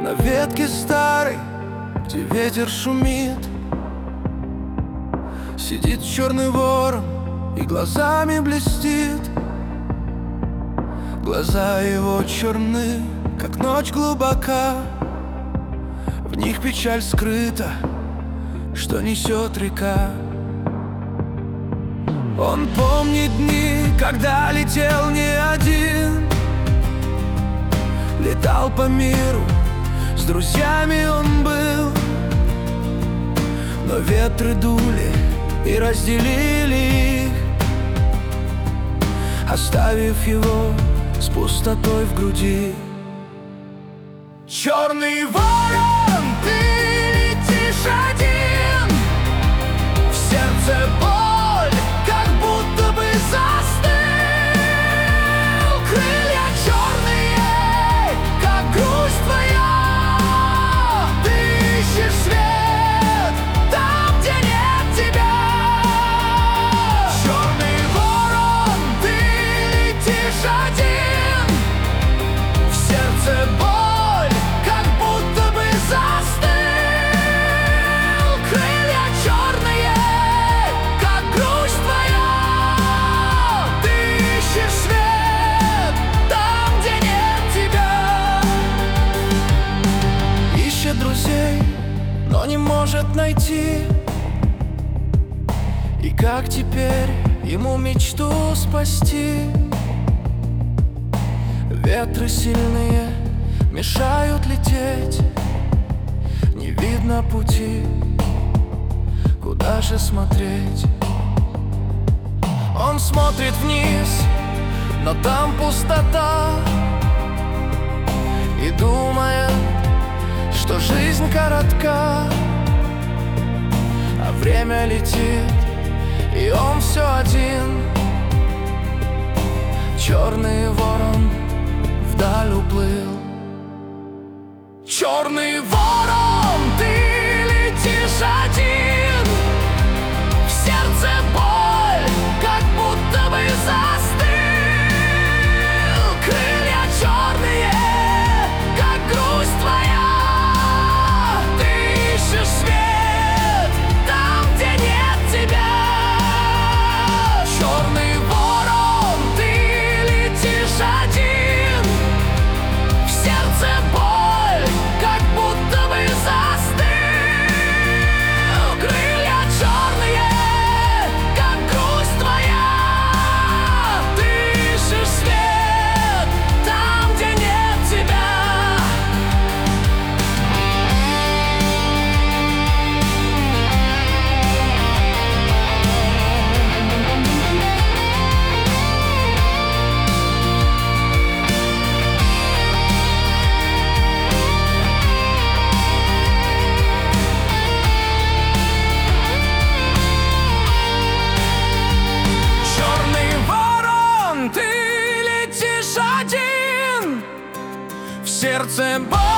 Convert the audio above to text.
на ветке старой, где ветер шумит. Сидит черный ворон и глазами блестит. Глаза его черны, как ночь глубока. В них печаль скрыта, что несет река. Он помнит дни, когда летел не один. Летал по миру, с друзьями он был. Но ветры дули и разделили их, оставив его с пустотой в груди. Черный ворон, ты летишь один, в сердце боль, как будто бы застыл. Крылья черные, как грусть твоя. Ты ищешь свет там, где нет тебя. Черный ворон, ты летишь один, в сердце боль, друзей, но не может найти. И как теперь ему мечту спасти? Ветры сильные мешают лететь, не видно пути, куда же смотреть? Он смотрит вниз, но там пустота, и думает, что жизнь коротка, а время летит, и он все один. Черный ворон вдаль уплыл. Черный ворон, ты летишь один, в сердце боль, как будто бы застыл. Крылья черные, как грусть твоя. Свет там, где нет тебя. Черный ворон, ты летишь один, в сердце боль, как будто бы застыл. Крылья черные, как грусть твоя. Ты ищешь свет там, где нет тебя. Ты летишь один, в сердце боль.